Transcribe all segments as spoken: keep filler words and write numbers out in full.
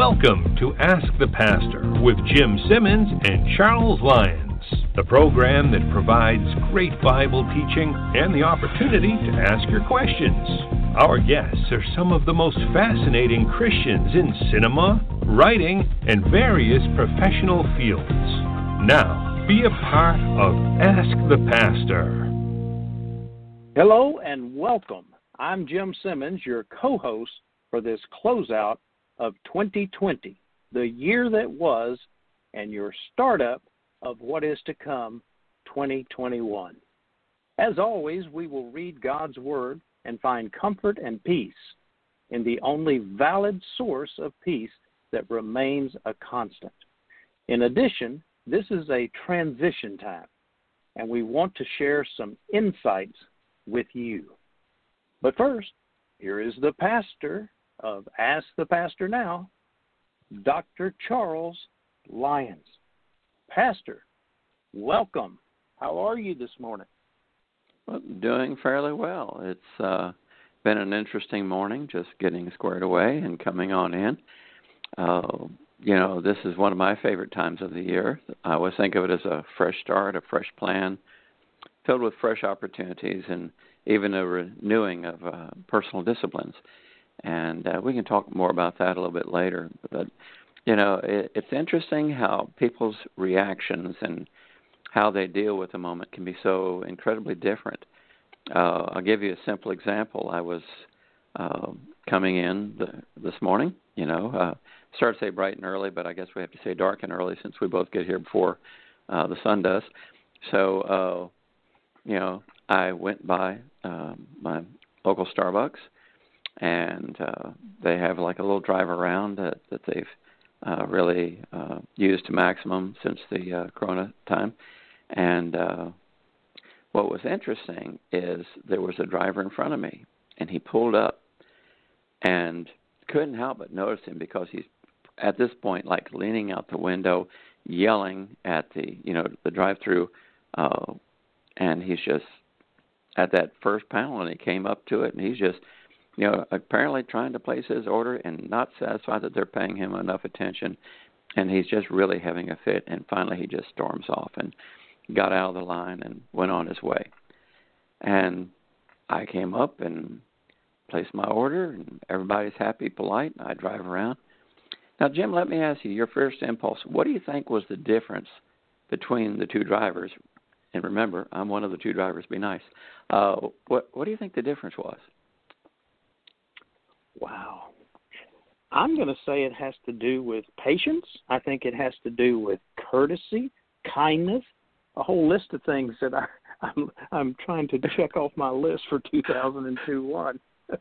Welcome to Ask the Pastor with Jim Simmons and Charles Lyons, the program that provides great Bible teaching and the opportunity to ask your questions. Our guests are some of the most fascinating Christians in cinema, writing, and various professional fields. Now, be a part of Ask the Pastor. Hello and welcome. I'm Jim Simmons, your co-host for this closeout of twenty twenty, the year that was, and your startup of what is to come, twenty twenty-one. As always, we will read God's Word and find comfort and peace in the only valid source of peace that remains a constant. In addition, this is a transition time, and we want to share some insights with you. But first, here is the pastor of Ask the Pastor Now, Doctor Charles Lyons. Pastor, welcome. How are you this morning? Well, doing fairly well. It's uh, been an interesting morning, just getting squared away and coming on in. Uh, you know, this is one of my favorite times of the year. I always think of it as a fresh start, a fresh plan, filled with fresh opportunities and even a renewing of uh, personal disciplines. And uh, we can talk more about that a little bit later. But, you know, it, it's interesting how people's reactions and how they deal with the moment can be so incredibly different. Uh, I'll give you a simple example. I was uh, coming in the, this morning, you know, uh, start to say bright and early, but I guess we have to say dark and early since we both get here before uh, the sun does. So, uh, you know, I went by uh, my local Starbucks, and uh, they have like a little drive around that, that they've uh, really uh, used to maximum since the uh, Corona time. And uh, what was interesting is there was a driver in front of me, and he pulled up, and couldn't help but notice him because he's at this point like leaning out the window, yelling at the you know the drive-through, uh, and he's just at that first panel, and he came up to it, and he's just you know, apparently trying to place his order and not satisfied that they're paying him enough attention. And he's just really having a fit. And finally he just storms off and got out of the line and went on his way. And I came up and placed my order, and everybody's happy, polite, and I drive around. Now, Jim, let me ask you, your first impulse, what do you think was the difference between the two drivers? And remember, I'm one of the two drivers, be nice. Uh, what, what do you think the difference was? Wow. I'm going to say it has to do with patience. I think it has to do with courtesy, kindness, a whole list of things that I, I'm I'm trying to check off my list for two thousand twenty-one.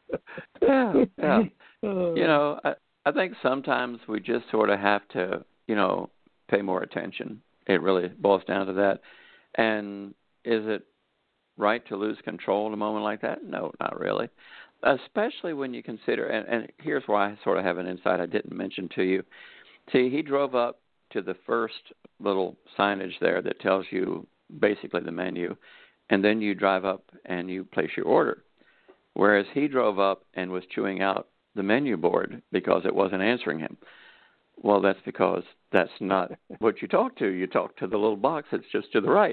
yeah, yeah. Uh, you know, I, I think sometimes we just sort of have to, you know, pay more attention. It really boils down to that. And is it right to lose control in a moment like that? No, not really. Especially when you consider, and, and here's where I sort of have an insight I didn't mention to you. See, he drove up to the first little signage there that tells you basically the menu, and then you drive up and you place your order. Whereas he drove up and was chewing out the menu board because it wasn't answering him. Well, that's because that's not what you talk to. You talk to the little box that's just to the right.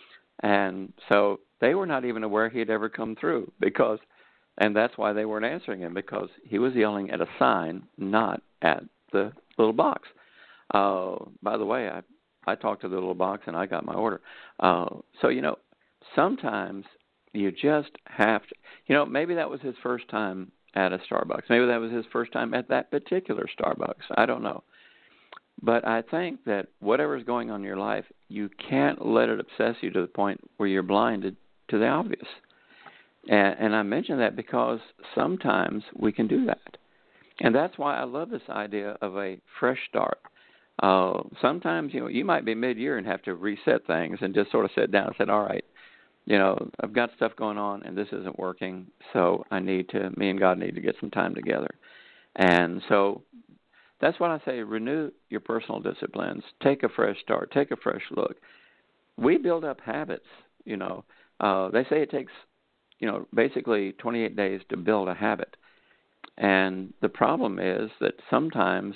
And so they were not even aware he had ever come through because And that's why they weren't answering him, because he was yelling at a sign, not at the little box. Uh, by the way, I, I talked to the little box, and I got my order. Uh, so, you know, sometimes you just have to, you know, maybe that was his first time at a Starbucks. Maybe that was his first time at that particular Starbucks. I don't know. But I think that whatever's going on in your life, you can't let it obsess you to the point where you're blinded to the obvious. And, and I mention that because sometimes we can do that. And that's why I love this idea of a fresh start. Uh, sometimes, you know, you might be mid-year and have to reset things and just sort of sit down and say, all right, you know, I've got stuff going on and this isn't working, so I need to, me and God need to get some time together. And so that's what I say, renew your personal disciplines, take a fresh start, take a fresh look. We build up habits, you know. Uh, they say it takes, you know, basically twenty-eight days to build a habit. And the problem is that sometimes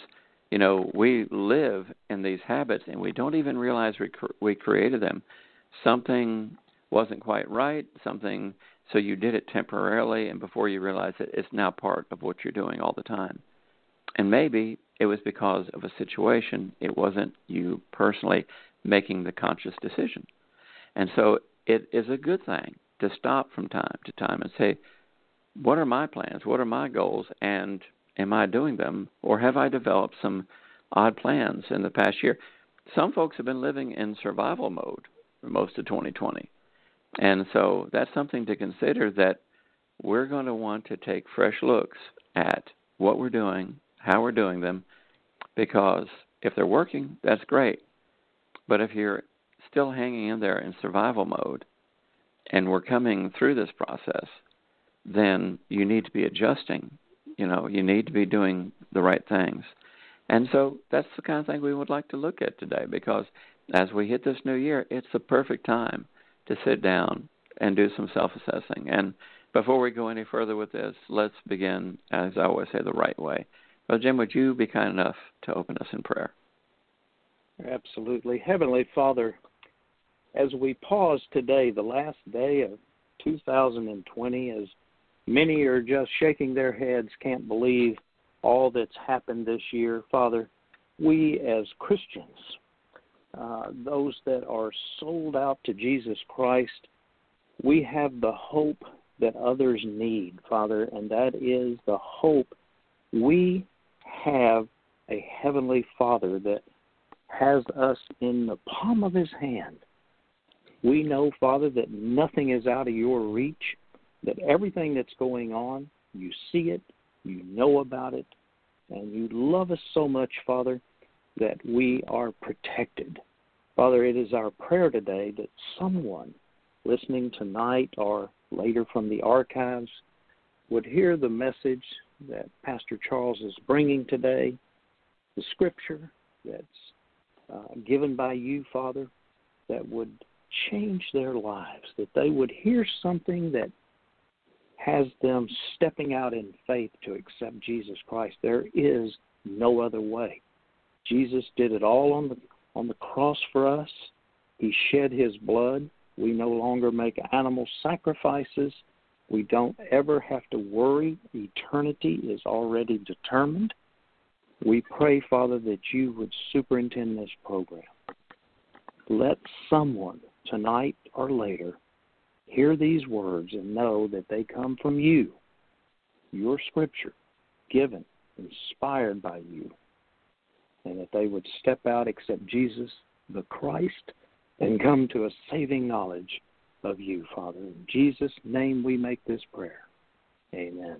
you know, we live in these habits and we don't even realize we, cr- we created them. Something wasn't quite right, something, so you did it temporarily, and before you realize it, it's now part of what you're doing all the time. And maybe it was because of a situation. It wasn't you personally making the conscious decision. And so it is a good thing to stop from time to time and say, what are my plans? What are my goals? And am I doing them? Or have I developed some odd plans in the past year? Some folks have been living in survival mode for most of twenty twenty. And so that's something to consider, that we're going to want to take fresh looks at what we're doing, how we're doing them, because if they're working, that's great. But if you're still hanging in there in survival mode and we're coming through this process, then you need to be adjusting. You know, you need to be doing the right things. And so that's the kind of thing we would like to look at today, because as we hit this new year, it's the perfect time to sit down and do some self-assessing. And before we go any further with this, let's begin, as I always say, the right way. Well, Jim, would you be kind enough to open us in prayer? Absolutely. Heavenly Father, as we pause today, the last day of two thousand twenty, as many are just shaking their heads, can't believe all that's happened this year, Father, we as Christians, uh, those that are sold out to Jesus Christ, we have the hope that others need, Father, and that is the hope we have a Heavenly Father that has us in the palm of his hand. We know, Father, that nothing is out of your reach, that everything that's going on, you see it, you know about it, and you love us so much, Father, that we are protected. Father, it is our prayer today that someone listening tonight or later from the archives would hear the message that Pastor Charles is bringing today, the scripture that's uh, given by you, Father, that would change their lives, that they would hear something that has them stepping out in faith to accept Jesus Christ. There is no other way. Jesus did it all on the on the cross for us. He shed his blood. We no longer make animal sacrifices. We don't ever have to worry. Eternity is already determined. We pray, Father, that you would superintend this program. Let someone tonight or later hear these words and know that they come from you, your scripture, given, inspired by you, and that they would step out, accept Jesus, the Christ, and come to a saving knowledge of you, Father. In Jesus' name we make this prayer. Amen.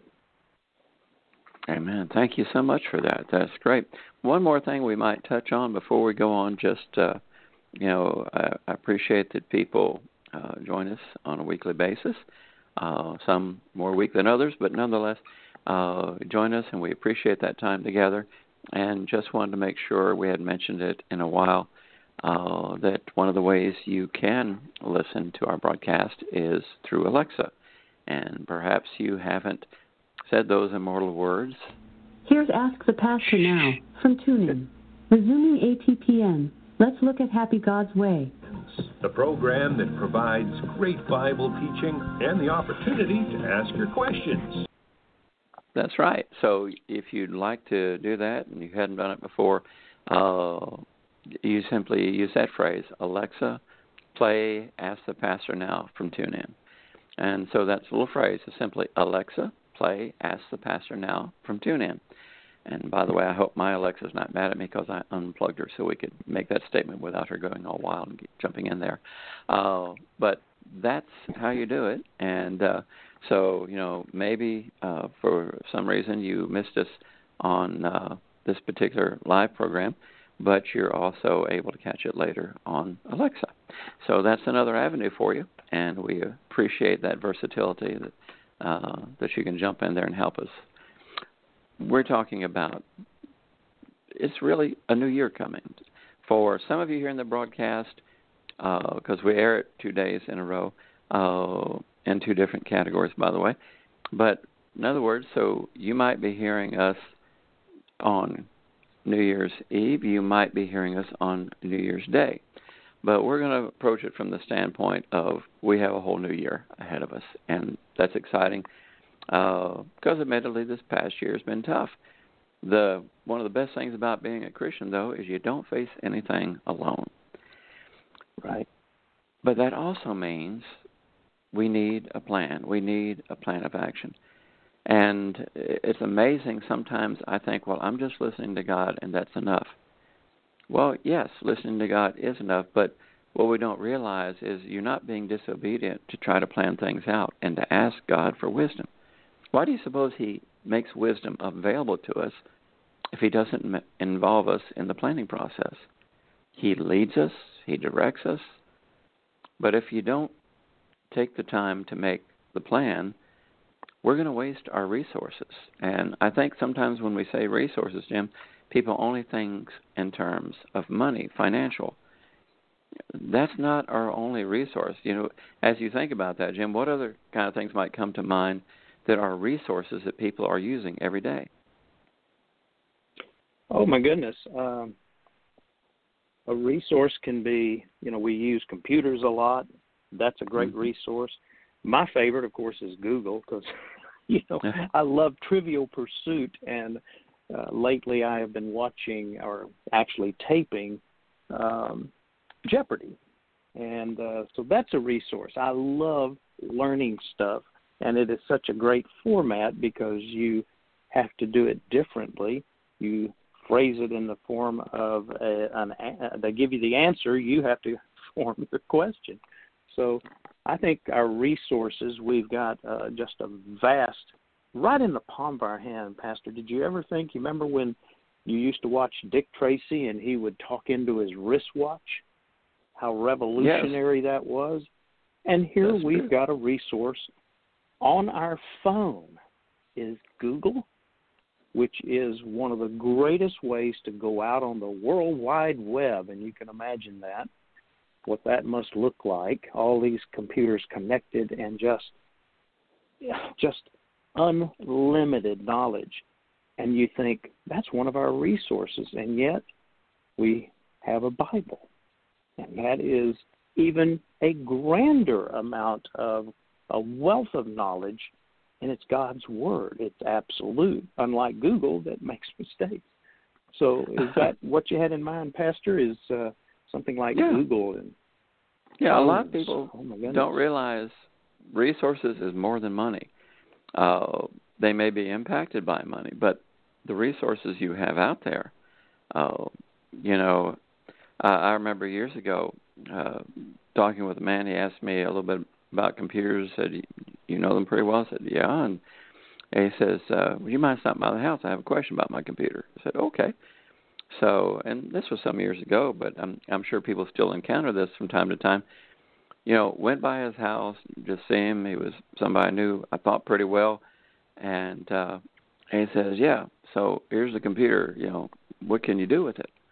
Amen. Thank you so much for that. That's great. One more thing we might touch on before we go on, just, uh, you know, I, I appreciate that people uh, join us on a weekly basis, uh, some more week than others, but nonetheless, uh, join us, and we appreciate that time together. And just wanted to make sure, we had mentioned it in a while, uh, that one of the ways you can listen to our broadcast is through Alexa. And perhaps you haven't said those immortal words. Here's Ask the Pastor Now from TuneIn. Resuming A T P N. Let's look at Happy God's Way. The program that provides great Bible teaching and the opportunity to ask your questions. That's right. So if you'd like to do that and you hadn't done it before, uh, you simply use that phrase, Alexa, play Ask the Pastor Now from TuneIn. And so that's a little phrase. It's simply, Alexa, play Ask the Pastor Now from TuneIn. And by the way, I hope my Alexa's not mad at me because I unplugged her so we could make that statement without her going all wild and jumping in there. Uh, but that's how you do it. And uh, so, you know, maybe uh, for some reason you missed us on uh, this particular live program, but you're also able to catch it later on Alexa. So that's another avenue for you, and we appreciate that versatility that, uh, that you can jump in there and help us. We're talking about, it's really a new year coming. For some of you here in the broadcast, because uh, we air it two days in a row, uh, in two different categories, by the way. But in other words, so you might be hearing us on New Year's Eve. You might be hearing us on New Year's Day. But we're going to approach it from the standpoint of we have a whole new year ahead of us, and that's exciting uh, because admittedly this past year has been tough. The one of the best things about being a Christian, though, is you don't face anything alone. Right. But that also means we need a plan. We need a plan of action. And it's amazing sometimes I think, well, I'm just listening to God and that's enough. Well, yes, listening to God is enough, but what we don't realize is you're not being disobedient to try to plan things out and to ask God for wisdom. Why do you suppose He makes wisdom available to us if He doesn't involve us in the planning process? He leads us, He directs us, but if you don't take the time to make the plan, we're going to waste our resources. And I think sometimes when we say resources, Jim, people only think in terms of money, financial. That's not our only resource. You know, as you think about that, Jim, what other kind of things might come to mind that are resources that people are using every day? Oh, my goodness. Um, a resource can be, you know, we use computers a lot. That's a great mm-hmm. resource. My favorite, of course, is Google because, you know, I love Trivial Pursuit, and uh, lately I have been watching or actually taping um, Jeopardy. And uh, so that's a resource. I love learning stuff, and it is such a great format because you have to do it differently. You phrase it in the form of a, an, a, they give you the answer, you have to form the question. So I think our resources, we've got uh, just a vast, right in the palm of our hand, Pastor. Did you ever think, you remember when you used to watch Dick Tracy and he would talk into his wristwatch? How revolutionary yes. that was. And here That's we've true. got a resource on our phone is Google, which is one of the greatest ways to go out on the World Wide Web, and you can imagine that, what that must look like, all these computers connected and just, just unlimited knowledge. And you think, that's one of our resources, and yet we have a Bible. And that is even a grander amount of a wealth of knowledge, and it's God's Word. It's absolute, unlike Google that makes mistakes. So is that what you had in mind, Pastor, is uh, something like yeah. Google? And yeah, a lot of people oh don't realize resources is more than money. Uh, they may be impacted by money, but the resources you have out there, uh, you know, Uh, I remember years ago uh, talking with a man. He asked me a little bit about computers. Said, "You know them pretty well?" I said, "Yeah." And he says, uh, "Would you mind stopping by the house? I have a question about my computer." I said, "Okay." So, and this was some years ago, but I'm I'm sure people still encounter this from time to time. You know, went by his house, just see him. He was somebody I knew, I thought pretty well, and uh, he says, "Yeah. So here's the computer. You know, what can you do with it?"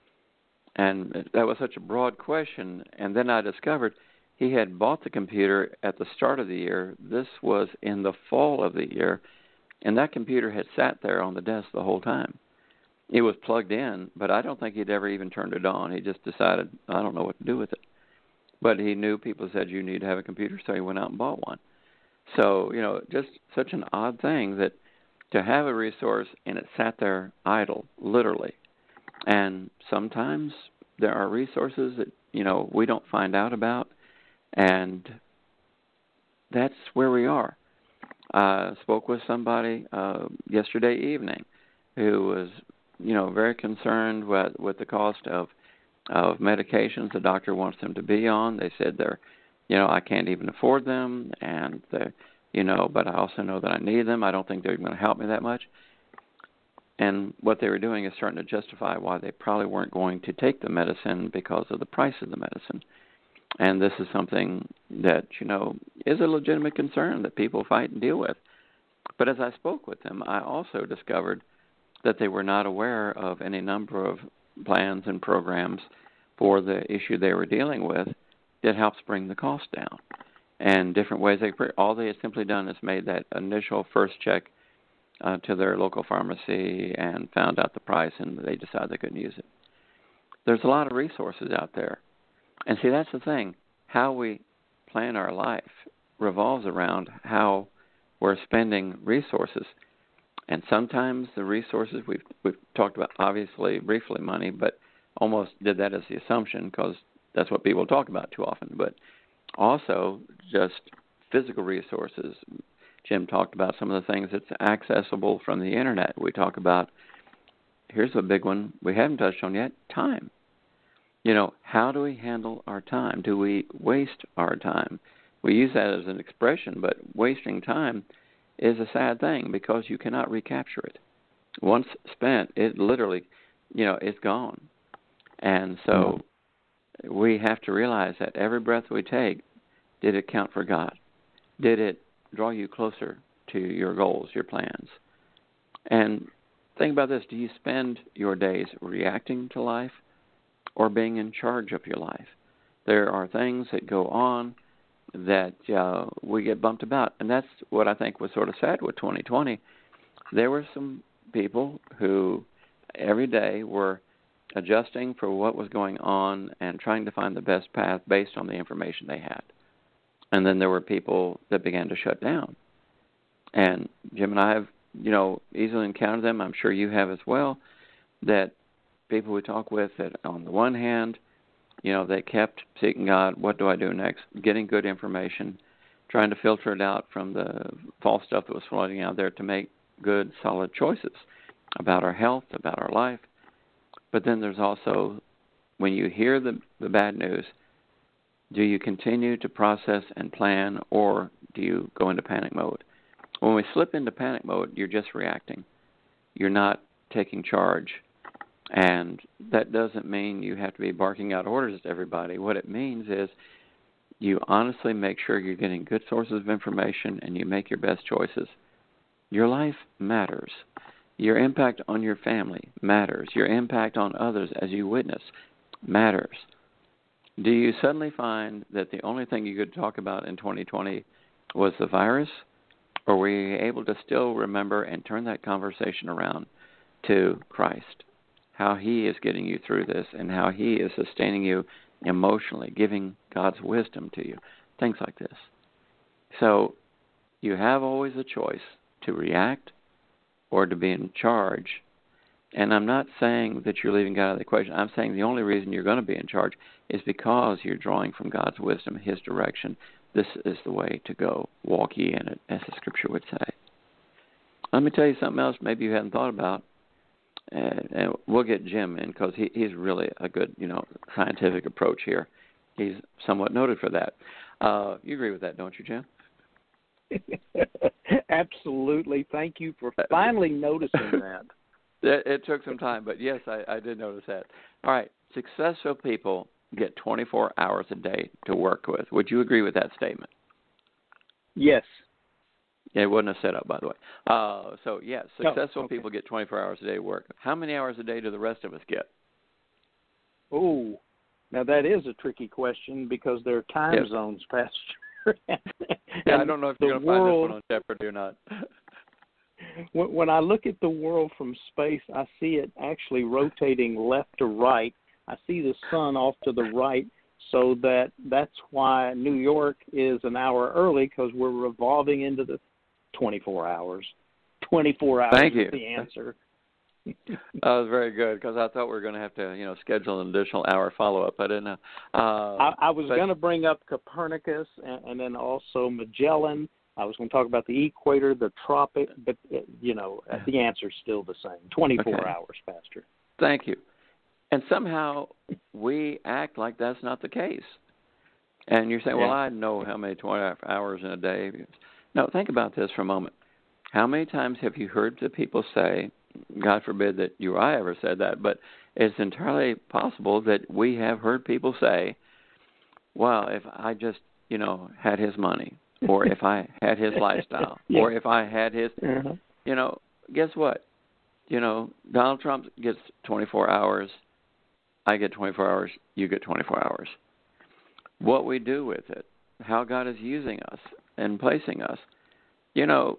And that was such a broad question. And then I discovered he had bought the computer at the start of the year. This was in the fall of the year. And that computer had sat there on the desk the whole time. It was plugged in, but I don't think he'd ever even turned it on. He just decided, I don't know what to do with it. But he knew people said you need to have a computer, so he went out and bought one. So, you know, just such an odd thing that to have a resource and it sat there idle, literally. And sometimes there are resources that, you know, we don't find out about, and that's where we are. I spoke with somebody uh, yesterday evening who was, you know, very concerned with, with the cost of of medications the doctor wants them to be on. They said they're, you know, I can't even afford them, and, you know, but I also know that I need them. I don't think they're going to help me that much. And what they were doing is starting to justify why they probably weren't going to take the medicine because of the price of the medicine. And this is something that, you know, is a legitimate concern that people fight and deal with. But as I spoke with them, I also discovered that they were not aware of any number of plans and programs for the issue they were dealing with that helps bring the cost down. And different ways they all they had simply done is made that initial first check uh, to their local pharmacy and found out the price and they decided they couldn't use it. There's a lot of resources out there. And see, that's the thing. How we plan our life revolves around how we're spending resources. And sometimes the resources, we've, we've talked about, obviously, briefly money, but almost did that as the assumption because that's what people talk about too often. But also just physical resources. Jim talked about some of the things that's accessible from the Internet. We talk about, here's a big one we haven't touched on yet, time. You know, how do we handle our time? Do we waste our time? We use that as an expression, but wasting time is a sad thing because you cannot recapture it. Once spent, it literally, you know, it's gone. And so we have to realize that every breath we take, did it count for God? Did it draw you closer to your goals, your plans? And think about this. Do you spend your days reacting to life or being in charge of your life? There are things that go on that uh, we get bumped about. And that's what I think was sort of sad with twenty twenty. There were some people who every day were adjusting for what was going on and trying to find the best path based on the information they had. And then there were people that began to shut down. And Jim and I have, you know, easily encountered them. I'm sure you have as well, that people we talk with that on the one hand, you know, they kept seeking God, what do I do next? Getting good information, trying to filter it out from the false stuff that was floating out there to make good, solid choices about our health, about our life. But then there's also, when you hear the, the bad news, do you continue to process and plan, or do you go into panic mode? When we slip into panic mode, you're just reacting. You're not taking charge. And that doesn't mean you have to be barking out orders to everybody. What it means is you honestly make sure you're getting good sources of information and you make your best choices. Your life matters. Your impact on your family matters. Your impact on others as you witness matters. Do you suddenly find that the only thing you could talk about in twenty twenty was the virus? Or were you able to still remember and turn that conversation around to Christ? How He is getting you through this and how He is sustaining you emotionally, giving God's wisdom to you, things like this. So you have always a choice to react or to be in charge. And I'm not saying that you're leaving God out of the equation. I'm saying the only reason you're going to be in charge is because you're drawing from God's wisdom, His direction. This is the way to go. Walk ye in it, as the Scripture would say. Let me tell you something else maybe you hadn't thought about. And, and we'll get Jim in because he, he's really a good, you know, scientific approach here. He's somewhat noted for that. Uh, you agree with that, don't you, Jim? Absolutely. Thank you for finally noticing that. It, it took some time, but yes, I, I did notice that. All right. Successful people get twenty-four hours a day to work with. Would you agree with that statement? Yes. It wasn't a setup, by the way. Uh, so, yes, successful oh, okay. people get twenty-four hours a day to work. How many hours a day do the rest of us get? Oh, now that is a tricky question because there are time yes. zones, Pastor. yeah, I don't know if you're going to find this one on Jeopardy or not. When I look at the world from space, I see it actually rotating left to right. I see the sun off to the right, so that that's why New York is an hour early, because we're revolving into the twenty-four hours. twenty-four hours Thank you. is the answer. That was very good, because I thought we were going to have to, you know, schedule an additional hour follow-up. I didn't know. Uh, I, I was but, going to bring up Copernicus and, and then also Magellan. I was going to talk about the equator, the tropic, but, you know, the answer's still the same. twenty-four okay. hours, Pastor. Thank you. And somehow we act like that's not the case. And you're saying, well, yeah. I know how many twenty hours in a day. No, think about this for a moment. How many times have you heard the people say, God forbid that you or I ever said that, but it's entirely possible that we have heard people say, well, if I just, you know, had his money, or if I had his lifestyle, yeah. or if I had his, uh-huh. you know, guess what? You know, Donald Trump gets twenty-four hours. I get twenty-four hours. You get twenty-four hours. What we do with it, how God is using us and placing us. You know,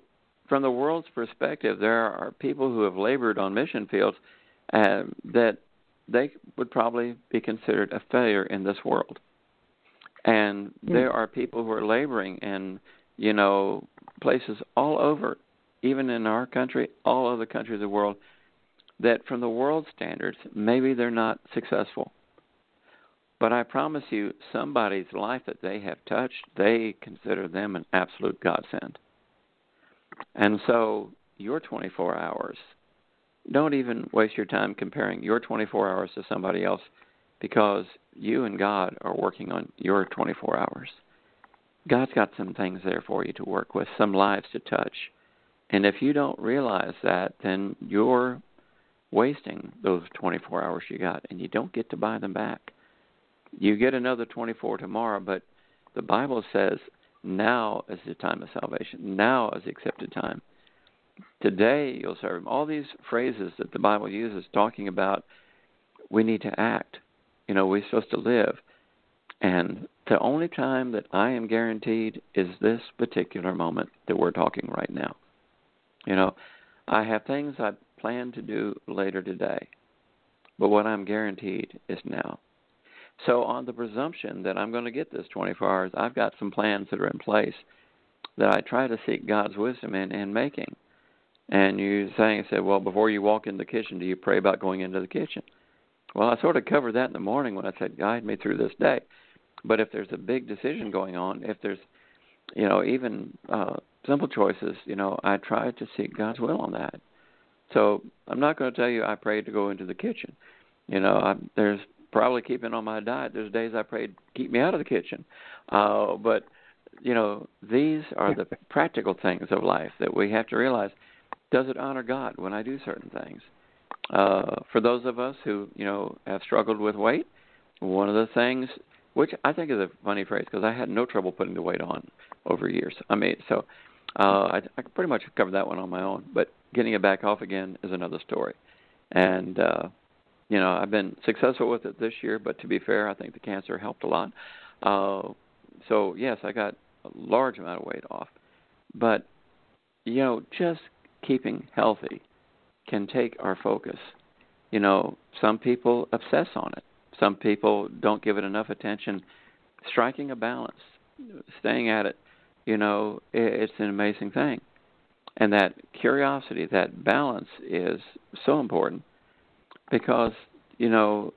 from the world's perspective, there are people who have labored on mission fields uh, that they would probably be considered a failure in this world. And there are people who are laboring in, you know, places all over, even in our country, all other countries of the world, that from the world's standards, maybe they're not successful. But I promise you, somebody's life that they have touched, they consider them an absolute godsend. And so your twenty-four hours, don't even waste your time comparing your twenty-four hours to somebody else, because you and God are working on your twenty-four hours. God's got some things there for you to work with, some lives to touch. And if you don't realize that, then you're wasting those twenty-four hours you got, and you don't get to buy them back. You get another twenty-four tomorrow, but the Bible says now is the time of salvation. Now is the accepted time. Today you'll serve Him. All these phrases that the Bible uses talking about we need to act. You know, we're supposed to live. And the only time that I am guaranteed is this particular moment that we're talking right now. You know, I have things I plan to do later today, but what I'm guaranteed is now. So on the presumption that I'm going to get this twenty-four hours, I've got some plans that are in place that I try to seek God's wisdom in and making. And you saying, I said, well, before you walk in the kitchen, do you pray about going into the kitchen? Well, I sort of covered that in the morning when I said, guide me through this day. But if there's a big decision going on, if there's, you know, even uh, simple choices, you know, I try to seek God's will on that. So I'm not going to tell you I prayed to go into the kitchen. You know, I'm, there's probably keeping on my diet. There's days I prayed, keep me out of the kitchen. Uh, but, you know, these are the practical things of life that we have to realize. Does it honor God when I do certain things? Uh, for those of us who, you know, have struggled with weight, one of the things, which I think is a funny phrase because I had no trouble putting the weight on over years. I mean, so uh, I, I pretty much covered that one on my own. But getting it back off again is another story. And, uh, you know, I've been successful with it this year, but to be fair, I think the cancer helped a lot. Uh, so, yes, I got a large amount of weight off. But, you know, just keeping healthy can take our focus. You know, some people obsess on it. Some people don't give it enough attention. Striking a balance, staying at it, you know, it's an amazing thing. And that curiosity, that balance is so important because, you know,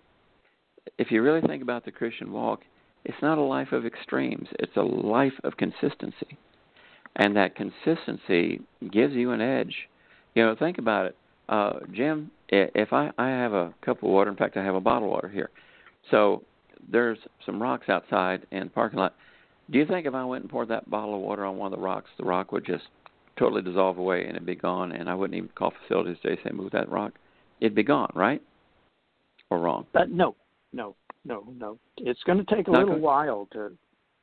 if you really think about the Christian walk, it's not a life of extremes. It's a life of consistency. And that consistency gives you an edge. You know, think about it. Uh, Jim, if I, I have a cup of water, in fact, I have a bottle of water here. So there's some rocks outside in the parking lot. Do you think if I went and poured that bottle of water on one of the rocks, the rock would just totally dissolve away and it'd be gone, and I wouldn't even call facilities today say move that rock? It'd be gone, right? Or wrong? Uh, no, no, no, no. It's going to take a Not little good. while to...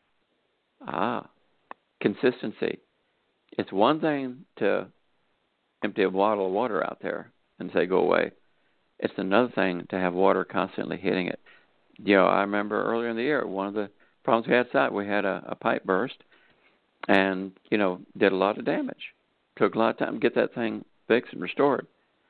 Ah, consistency. It's one thing to empty a bottle of water out there and say go away. It's another thing to have water constantly hitting it. You know, I remember earlier in the year, one of the problems we had outside, we had a, a pipe burst and, you know, did a lot of damage. Took a lot of time to get that thing fixed and restored.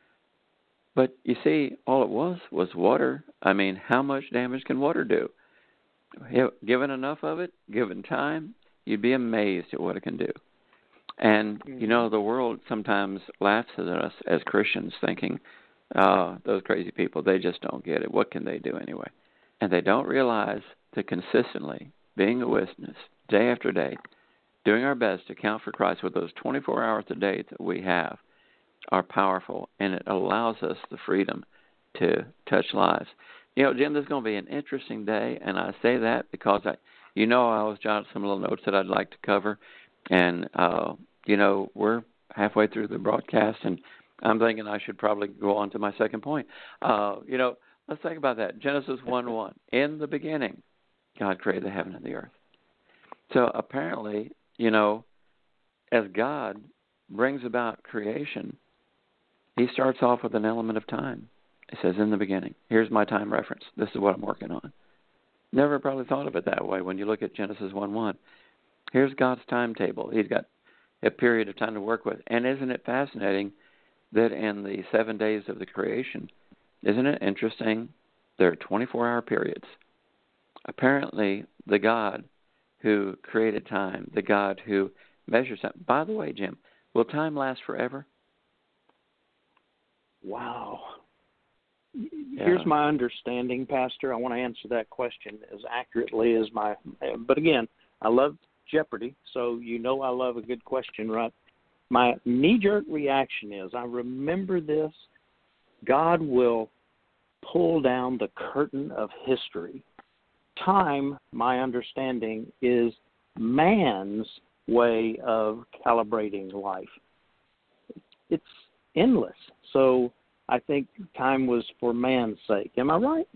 But you see, all it was was water. I mean, how much damage can water do? Given enough of it, given time, you'd be amazed at what it can do. And, you know, the world sometimes laughs at us as Christians thinking, oh, those crazy people, they just don't get it. What can they do anyway? And they don't realize that consistently being a witness day after day, doing our best to count for Christ with those twenty-four hours a day that we have are powerful, and it allows us the freedom to touch lives. You know, Jim, this is going to be an interesting day, and I say that because, I, you know, I always jotted some little notes that I'd like to cover, and, uh, you know, we're halfway through the broadcast, and I'm thinking I should probably go on to my second point. Uh, you know, let's think about that. Genesis one one. In the beginning, God created the heaven and the earth. So apparently, you know, as God brings about creation, he starts off with an element of time. He says, in the beginning, here's my time reference. This is what I'm working on. Never probably thought of it that way when you look at Genesis one one. Here's God's timetable. He's got a period of time to work with. And isn't it fascinating that in the seven days of the creation, isn't it interesting, there are twenty-four hour periods. Apparently, the God who created time, the God who measures time. By the way, Jim, will time last forever? Wow. Yeah. Here's my understanding, Pastor. I want to answer that question as accurately as my, but again, I love Jeopardy, so you know I love a good question, right? My knee-jerk reaction is, I remember this, God will pull down the curtain of history. Time, my understanding, is man's way of calibrating life. It's endless. So I think time was for man's sake. Am I right?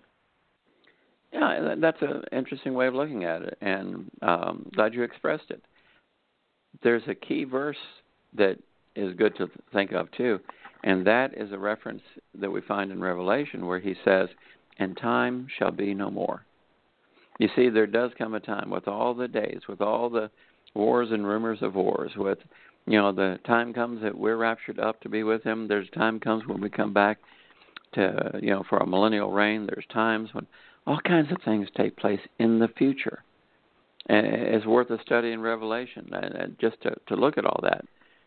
Yeah, that's an interesting way of looking at it, and um, glad you expressed it. There's a key verse that is good to think of, too, and that is a reference that we find in Revelation where he says, and time shall be no more. You see, there does come a time with all the days, with all the wars and rumors of wars, with, you know, the time comes that we're raptured up to be with him. There's time comes when we come back to, you know, for a millennial reign. There's times when all kinds of things take place in the future. And it's worth a study in Revelation, and just to, to look at all that.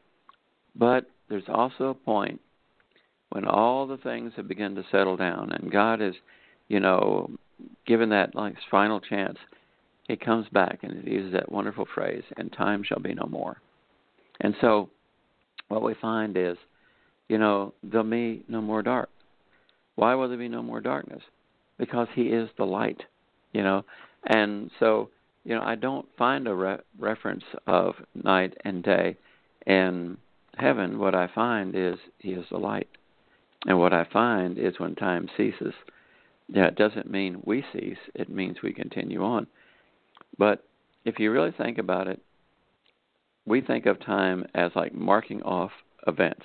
But there's also a point when all the things have begun to settle down, and God is, you know, given that like final chance, he comes back and he uses that wonderful phrase, and time shall be no more. And so what we find is, you know, there'll be no more dark. Why will there be no more darkness? Because he is the light, you know. And so, you know, I don't find a re- reference of night and day in heaven. What I find is he is the light. And what I find is when time ceases, that doesn't mean we cease. It means we continue on. But if you really think about it, we think of time as like marking off events.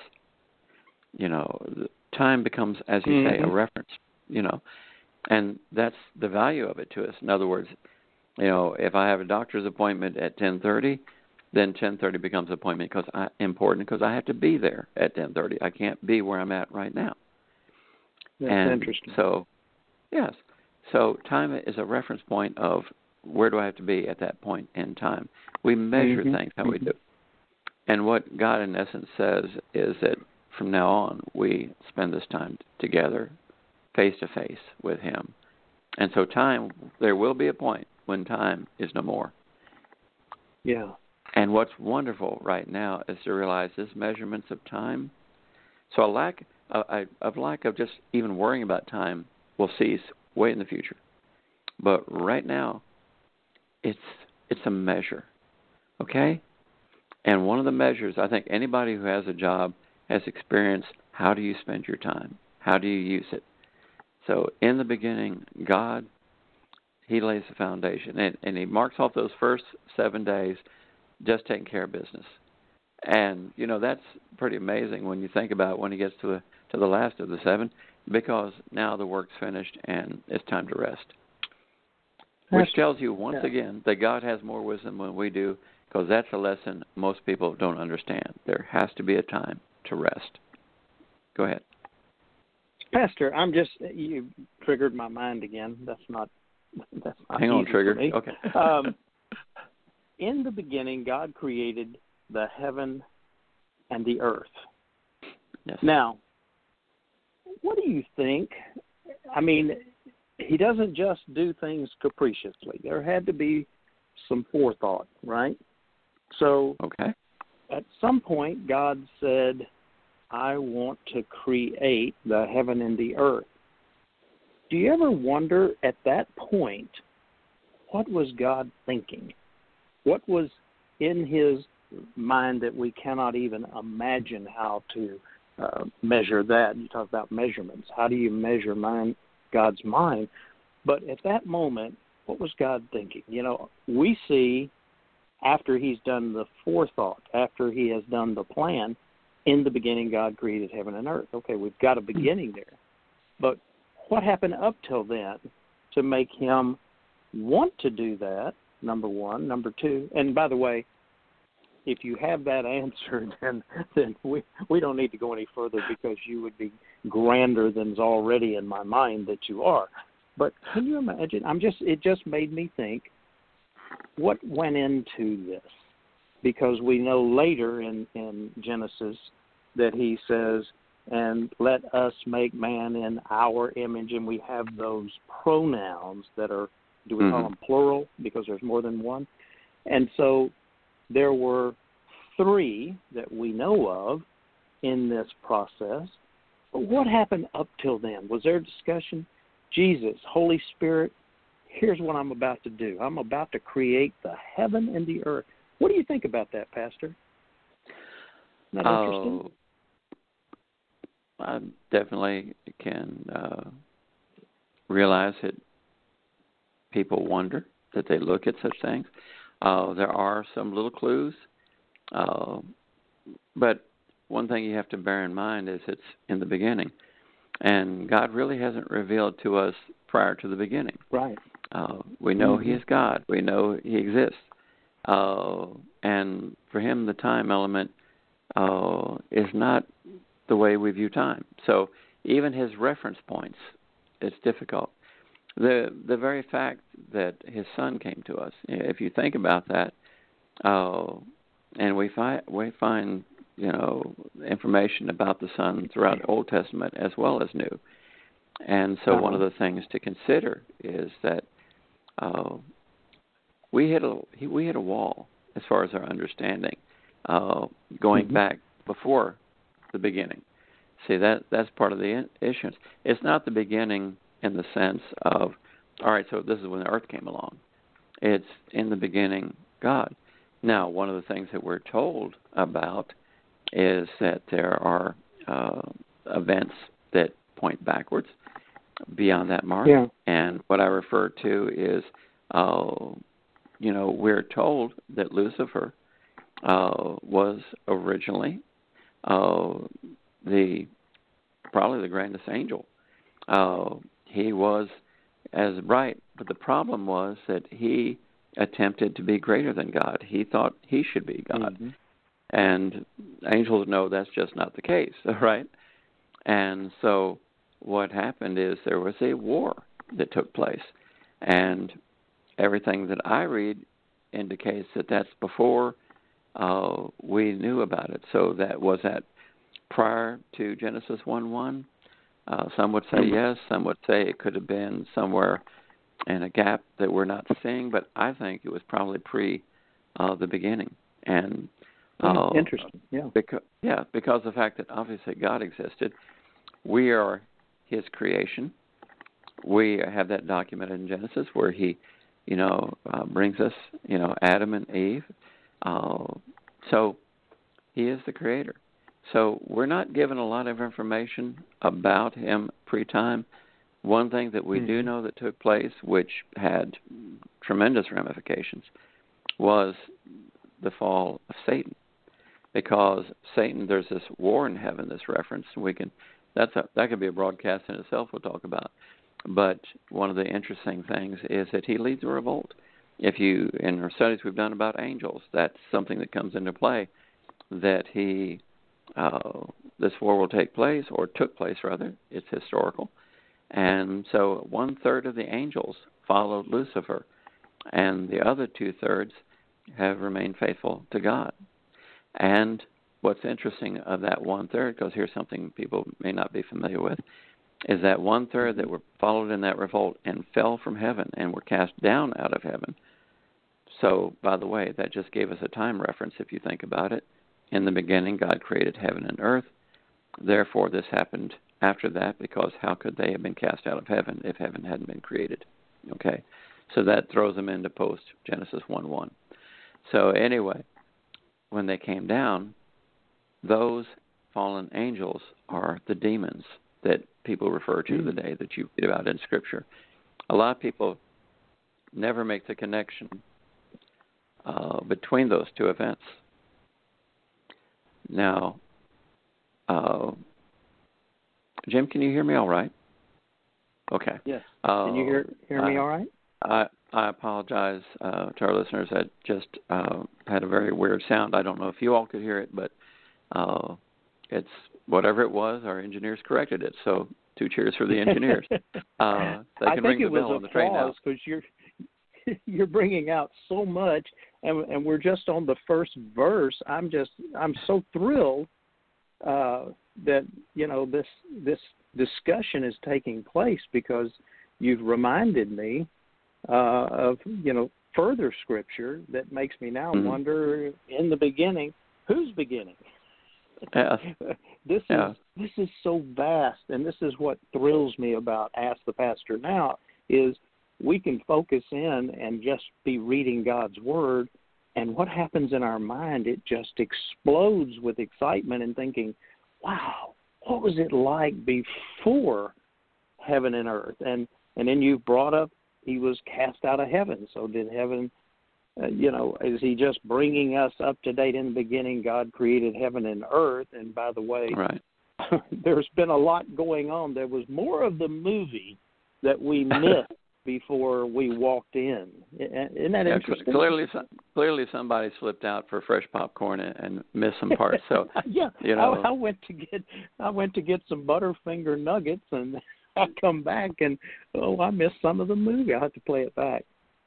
You know, time becomes, as you mm-hmm. say, a reference, you know. And that's the value of it to us. In other words, you know, if I have a doctor's appointment at ten thirty, then ten thirty becomes an appointment because I, important because I have to be there at ten thirty. I can't be where I'm at right now. That's and interesting. So, yes. So time is a reference point of where do I have to be at that point in time. We measure mm-hmm. things how mm-hmm. we do. And what God, in essence, says is that from now on, we spend this time together, face to face with him. And so time, there will be a point when time is no more. Yeah. And what's wonderful right now is to realize this measurements of time. So a lack a, a lack of just even worrying about time will cease way in the future. But right now, it's it's a measure, okay? And one of the measures, I think anybody who has a job has experienced how do you spend your time? How do you use it? So in the beginning, God, he lays the foundation. And, and he marks off those first seven days just taking care of business. And, you know, that's pretty amazing when you think about when he gets to the to the last of the seven, because now the work's finished and it's time to rest. Which that's, tells you once yeah. again that God has more wisdom than we do, because that's a lesson most people don't understand. There has to be a time to rest. Go ahead. Pastor, I'm just, you triggered my mind again. That's not, that's not Hang on, easy triggered. for me. Okay. um, in the beginning, God created the heaven and the earth. Yes. Now, what do you think? I mean, he doesn't just do things capriciously. There had to be some forethought, right? So okay. At some point, God said, I want to create the heaven and the earth. Do you ever wonder at that point, what was God thinking? What was in his mind that we cannot even imagine how to uh, measure that? You talk about measurements. How do you measure mind, God's mind? But at that moment, what was God thinking? You know, we see after he's done the forethought, after he has done the plan, in the beginning God created heaven and earth. Okay, we've got a beginning there. But what happened up till then to make him want to do that, number one? Number two, and by the way, if you have that answer, then then we we don't need to go any further because you would be grander than is already in my mind that you are. But can you imagine? I'm just it just made me think what went into this, because we know later in in Genesis that he says, and let us make man in our image, and we have those pronouns that are, do we mm-hmm. call them plural because there's more than one? And so there were three that we know of in this process. But what happened up till then? Was there discussion? Jesus, Holy Spirit, here's what I'm about to do. I'm about to create the heaven and the earth. What do you think about that, Pastor? Isn't that uh, interesting? I definitely can uh, realize that people wonder, that they look at such things. Uh, there are some little clues, uh, but one thing you have to bear in mind is it's in the beginning, and God really hasn't revealed to us prior to the beginning. Right. Uh, we know mm-hmm. He is God. We know He exists, uh, and for Him, the time element uh, is not the way we view time. So even His reference points, it's difficult. The the very fact that His Son came to us, if you think about that, uh, and we find we find you know information about the Son throughout the Old Testament as well as New, and so uh-huh. one of the things to consider is that uh, we hit a we hit a wall as far as our understanding, uh, going mm-hmm. back before the beginning. See, that that's part of the issue. It's not the beginning in the sense of, all right, so this is when the earth came along. It's in the beginning, God. Now, one of the things that we're told about is that there are uh, events that point backwards beyond that mark. Yeah. And what I refer to is, uh, you know, we're told that Lucifer uh, was originally uh, the probably the grandest angel. Uh, he was as bright, but the problem was that he attempted to be greater than God. He thought he should be God. Mm-hmm. And angels know that's just not the case, right? And so what happened is there was a war that took place. And everything that I read indicates that that's before uh, we knew about it. So that was that prior to Genesis one one. Uh, some would say yes, some would say it could have been somewhere in a gap that we're not seeing, but I think it was probably pre uh, the beginning. And uh, Interesting, yeah. Because, yeah, because the fact that obviously God existed, we are His creation. We have that documented in Genesis where He, you know, uh, brings us, you know, Adam and Eve. Uh, so He is the Creator. So we're not given a lot of information about Him pre-time. One thing that we mm-hmm. do know that took place, which had tremendous ramifications, was the fall of Satan. Because Satan, there's this war in heaven, this reference. We can that's a, that could be a broadcast in itself. We'll talk about. But one of the interesting things is that he leads a revolt. If you in our studies we've done about angels, that's something that comes into play. That he uh, this war will take place, or took place rather. It's historical. And so one third of the angels followed Lucifer, and the other two thirds have remained faithful to God. And what's interesting of that one third, because here's something people may not be familiar with, is that one third that were followed in that revolt and fell from heaven and were cast down out of heaven. So, by the way, that just gave us a time reference if you think about it. In the beginning, God created heaven and earth. Therefore, this happened after that, because how could they have been cast out of heaven if heaven hadn't been created? Okay, so that throws them into post Genesis one one. So anyway, when they came down, those fallen angels are the demons that people refer to mm. today that you read about in Scripture. A lot of people never make the connection uh, between those two events. Now, uh, Jim, can you hear me all right? Okay. Yes. Uh, can you hear hear me uh, all right? I I apologize uh, to our listeners. I just uh, had a very weird sound. I don't know if you all could hear it, but uh, it's whatever it was. Our engineers corrected it. So two cheers for the engineers. Uh, they I can think ring it the was bell on the train now. because you're you're bringing out so much, and, and we're just on the first verse. I'm just I'm so thrilled uh, that you know this this discussion is taking place because you've reminded me uh, of you know further scripture that makes me now mm-hmm. wonder in the beginning who's beginning. Yeah. this yeah. is this is so vast, and this is what thrills me about Ask the Pastor Now is we can focus in and just be reading God's Word, and what happens in our mind, it just explodes with excitement and thinking, wow, what was it like before heaven and earth? And and then you brought up he was cast out of heaven. So did heaven, uh, you know, is he just bringing us up to date in the beginning? God created heaven and earth. And by the way, right. there's been a lot going on. There was more of the movie that we missed before we walked in. Isn't that yeah, interesting? Clearly, clearly somebody slipped out for fresh popcorn and, and missed some parts. So yeah, you know, I, I went to get I went to get some Butterfinger nuggets, and I come back and oh, I missed some of the movie. I have to play it back.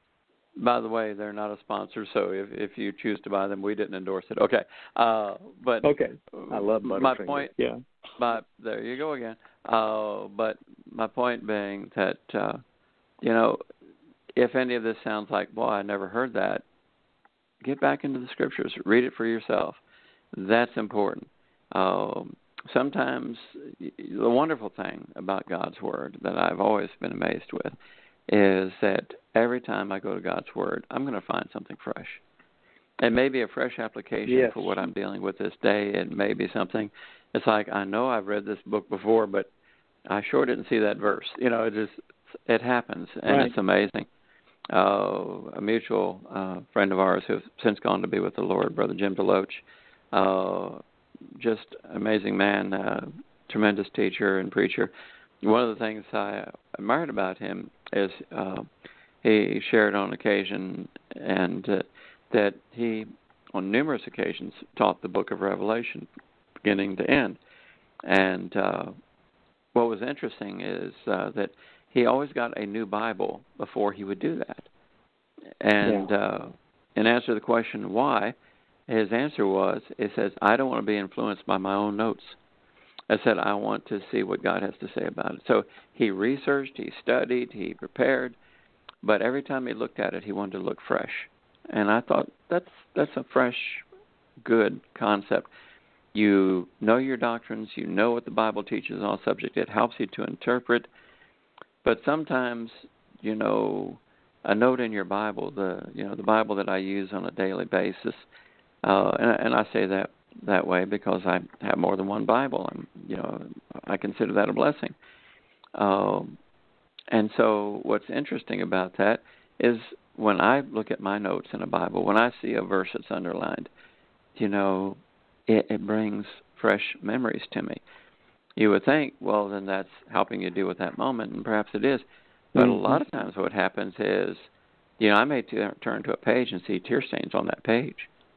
By the way, they're not a sponsor, so if if you choose to buy them, we didn't endorse it. Okay, uh, but okay, I love Butterfinger. My point, yeah. But there you go again. Uh, but my point being that. Uh, You know, if any of this sounds like, boy, I never heard that, get back into the scriptures. Read it for yourself. That's important. Um, sometimes the wonderful thing about God's Word that I've always been amazed with is that every time I go to God's Word, I'm going to find something fresh. It may be a fresh application yes. for what I'm dealing with this day. It may be something. It's like, I know I've read this book before, but I sure didn't see that verse. You know, it just... It happens, and right. it's amazing. Uh, a mutual uh, friend of ours who's since gone to be with the Lord, Brother Jim DeLoach, uh, just amazing man, uh, tremendous teacher and preacher. One of the things I admired about him is uh, he shared on occasion and uh, that he, on numerous occasions, taught the book of Revelation beginning to end. And uh, what was interesting is uh, that he always got a new Bible before he would do that. And yeah. uh, in answer to the question why, his answer was, it says, I don't want to be influenced by my own notes. I said, I want to see what God has to say about it. So he researched, he studied, he prepared, but every time he looked at it, he wanted to look fresh. And I thought, that's that's a fresh, good concept. You know your doctrines, you know what the Bible teaches on a subject. It helps you to interpret. But sometimes, you know, a note in your Bible, the you know the Bible that I use on a daily basis, uh, and, and I say that that way because I have more than one Bible, and you know I consider that a blessing. Um, and so, what's interesting about that is when I look at my notes in a Bible, when I see a verse that's underlined, you know, it, it brings fresh memories to me. You would think, well, then that's helping you deal with that moment, and perhaps it is. But mm-hmm. a lot of times what happens is, you know, I may t- turn to a page and see tear stains on that page.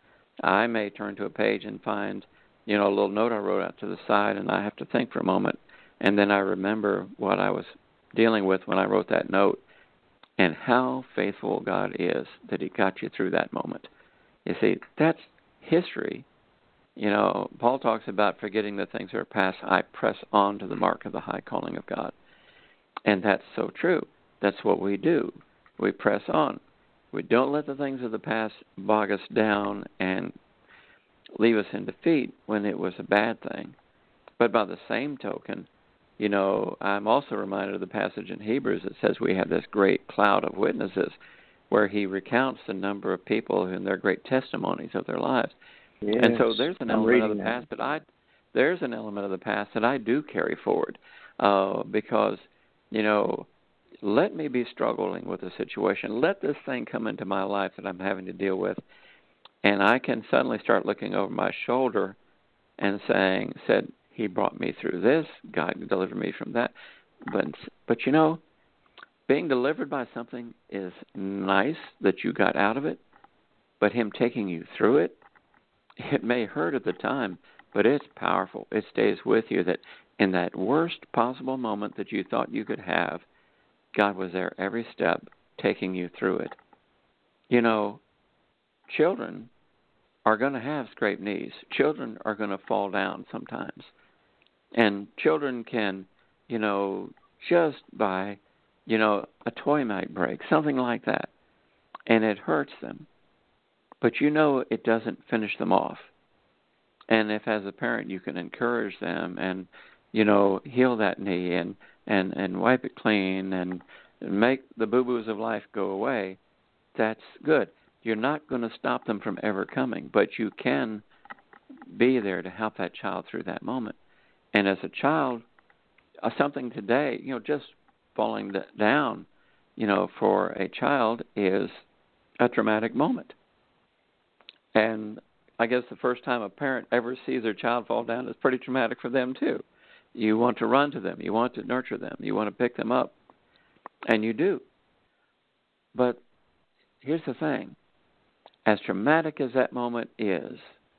I may turn to a page and find, you know, a little note I wrote out to the side, and I have to think for a moment, and then I remember what I was dealing with when I wrote that note and how faithful God is that he got you through that moment. You see, that's history. You know, Paul talks about forgetting the things that are past. I press on to the mark of the high calling of God. And that's so true. That's what we do. We press on. We don't let the things of the past bog us down and leave us in defeat when it was a bad thing. But by the same token, you know, I'm also reminded of the passage in Hebrews that says we have this great cloud of witnesses where he recounts the number of people and their great testimonies of their lives. Yes, and so there's an I'm element of the that. past that I there's an element of the past that I do carry forward uh, because, you know, let me be struggling with a situation. Let this thing come into my life that I'm having to deal with, and I can suddenly start looking over my shoulder and saying, said, he brought me through this, God delivered me from that. But, but you know, being delivered by something is nice that you got out of it, but him taking you through it, it may hurt at the time, but it's powerful. It stays with you that in that worst possible moment that you thought you could have, God was there every step taking you through it. You know, children are going to have scraped knees. Children are going to fall down sometimes. And children can, you know, just by, you know, a toy might break, something like that, and it hurts them. But you know it doesn't finish them off. And if as a parent you can encourage them and, you know, heal that knee and, and, and wipe it clean and make the boo-boos of life go away, that's good. You're not going to stop them from ever coming, but you can be there to help that child through that moment. And as a child, uh, something today, you know, just falling down, you know, for a child is a traumatic moment. And I guess the first time a parent ever sees their child fall down is pretty traumatic for them too. You want to run to them. You want to nurture them. You want to pick them up. And you do. But here's the thing. As traumatic as that moment is,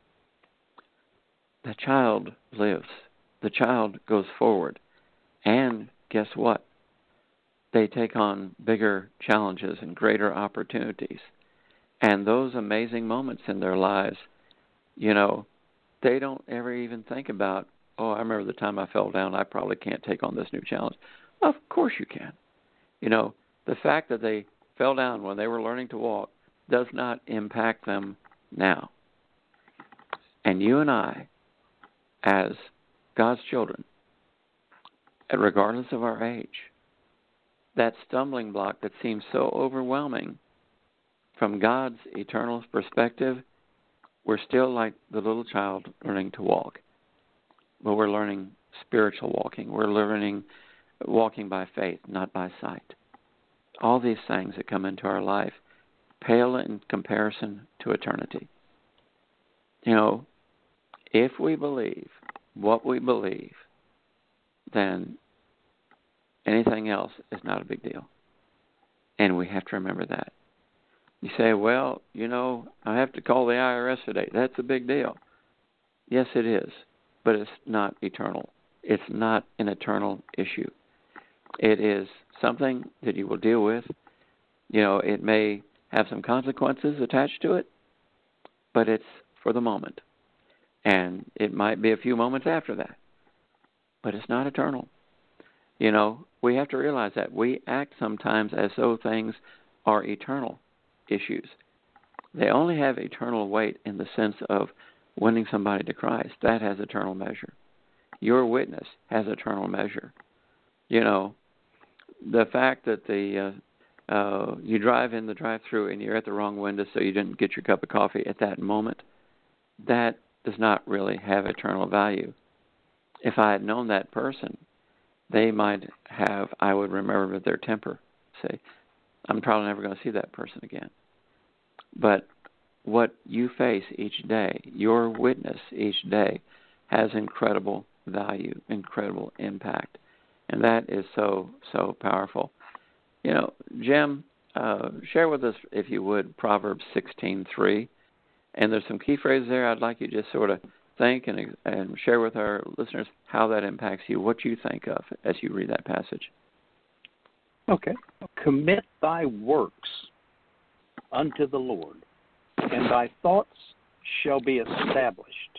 the child lives. The child goes forward. And guess what? They take on bigger challenges and greater opportunities. And those amazing moments in their lives, you know, they don't ever even think about, oh, I remember the time I fell down, I probably can't take on this new challenge. Of course you can. You know, the fact that they fell down when they were learning to walk does not impact them now. And you and I, as God's children, regardless of our age, that stumbling block that seems so overwhelming, from God's eternal perspective, we're still like the little child learning to walk. But we're learning spiritual walking. We're learning walking by faith, not by sight. All these things that come into our life pale in comparison to eternity. You know, if we believe what we believe, then anything else is not a big deal. And we have to remember that. You say, well, you know, I have to call the I R S today. That's a big deal. Yes, it is. But it's not eternal. It's not an eternal issue. It is something that you will deal with. You know, it may have some consequences attached to it, but it's for the moment. And it might be a few moments after that. But it's not eternal. You know, we have to realize that. We act sometimes as though things are eternal issues. They only have eternal weight in the sense of winning somebody to Christ. That has eternal measure. Your witness has eternal measure. You know, the fact that the uh, uh, you drive in the drive-thru and you're at the wrong window so you didn't get your cup of coffee at that moment, that does not really have eternal value. If I had known that person, they might have, I would remember their temper. Say, I'm probably never going to see that person again. But what you face each day, your witness each day, has incredible value, incredible impact. And that is so, so powerful. You know, Jim, uh, share with us, if you would, Proverbs sixteen three. And there's some key phrases there I'd like you to just sort of think and, and share with our listeners how that impacts you, what you think of as you read that passage. Okay. Commit thy works unto the Lord, and thy thoughts shall be established.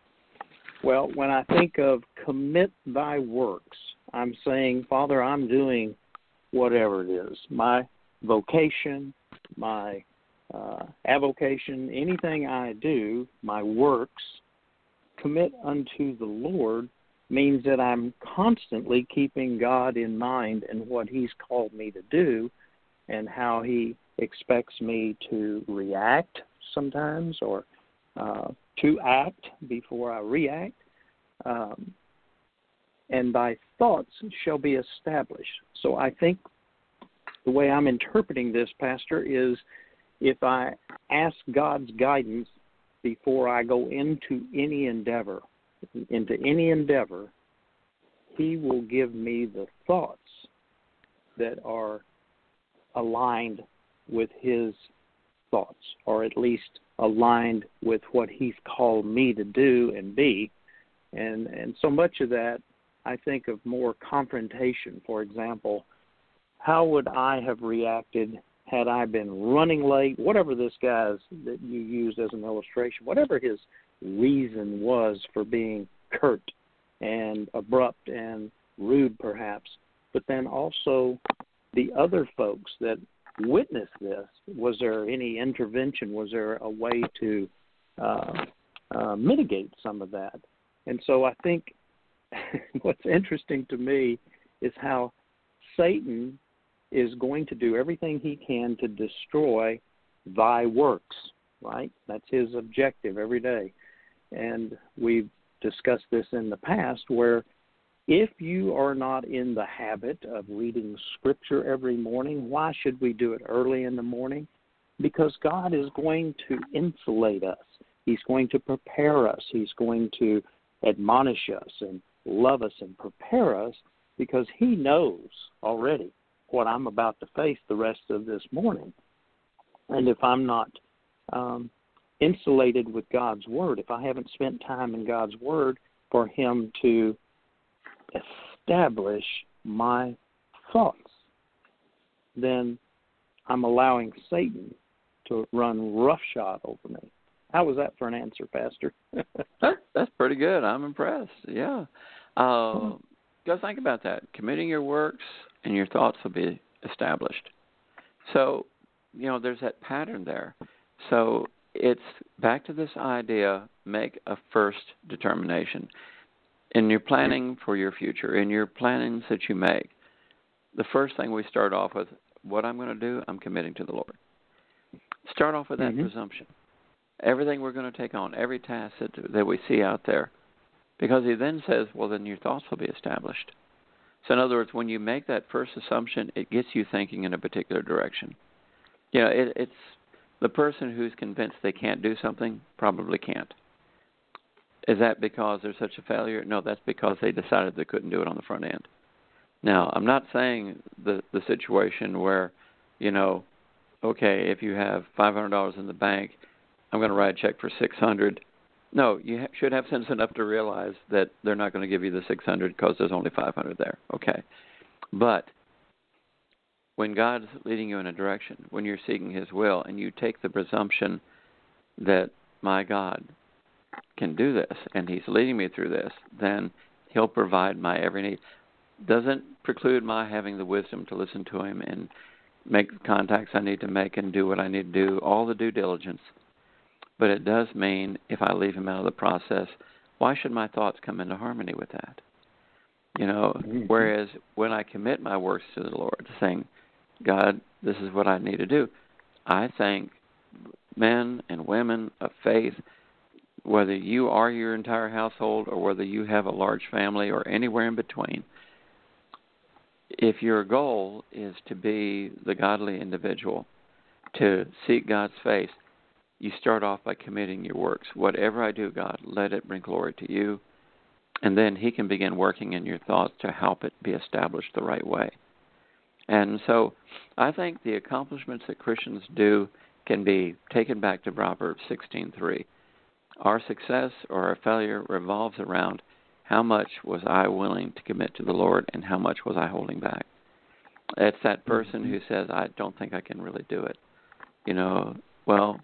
Well, when I think of commit thy works, I'm saying, Father, I'm doing whatever it is, my vocation, my uh, avocation, anything I do, my works, commit unto the Lord means that I'm constantly keeping God in mind and what he's called me to do and how he expects me to react sometimes or uh, to act before I react. Um, and thy thoughts shall be established. So I think the way I'm interpreting this, Pastor, is if I ask God's guidance before I go into any endeavor, into any endeavor, he will give me the thoughts that are aligned with his thoughts, or at least aligned with what he's called me to do and be. And and so much of that, I think of more confrontation. For example, how would I have reacted had I been running late? Whatever this guy's that you used as an illustration, whatever his reason was for being curt and abrupt and rude perhaps, but then also the other folks that witnessed this, was there any intervention? Was there a way to uh, uh, mitigate some of that? And so I think what's interesting to me is how Satan is going to do everything he can to destroy thy works, right? That's his objective every day. And we've discussed this in the past, where if you are not in the habit of reading Scripture every morning, why should we do it early in the morning? Because God is going to insulate us. He's going to prepare us. He's going to admonish us and love us and prepare us, because he knows already what I'm about to face the rest of this morning. And if I'm not um, insulated with God's Word, if I haven't spent time in God's Word for him to establish my thoughts, then I'm allowing Satan to run roughshod over me. How was that for an answer, Pastor? that, that's pretty good. I'm impressed. Yeah. Uh, go think about that. Committing your works and your thoughts will be established. So, you know, there's that pattern there. So it's back to this idea, make a first determination. In your planning for your future, in your plannings that you make, the first thing we start off with, what I'm going to do, I'm committing to the Lord. Start off with that mm-hmm. presumption. Everything we're going to take on, every task that, that we see out there, because he then says, well, then your thoughts will be established. So in other words, when you make that first assumption, it gets you thinking in a particular direction. You know, it, it's the person who's convinced they can't do something probably can't. Is that because they're such a failure? No, that's because they decided they couldn't do it on the front end. Now, I'm not saying the the situation where, you know, okay, if you have five hundred dollars in the bank, I'm going to write a check for six hundred dollars. No, you ha- should have sense enough to realize that they're not going to give you the six hundred dollars because there's only five hundred dollars there. Okay. But when God's leading you in a direction, when you're seeking his will, and you take the presumption that my God can do this, and he's leading me through this, then he'll provide my every need. Doesn't preclude my having the wisdom to listen to him and make the contacts I need to make and do what I need to do, all the due diligence. But it does mean if I leave him out of the process, why should my thoughts come into harmony with that? You know, mm-hmm. Whereas when I commit my works to the Lord, saying, God, this is what I need to do, I think men and women of faith, whether you are your entire household or whether you have a large family or anywhere in between, if your goal is to be the godly individual, to seek God's face, you start off by committing your works. Whatever I do, God, let it bring glory to you. And then he can begin working in your thoughts to help it be established the right way. And so I think the accomplishments that Christians do can be taken back to Proverbs sixteen three. Our success or our failure revolves around how much was I willing to commit to the Lord and how much was I holding back. It's that person who says, I don't think I can really do it. You know, well,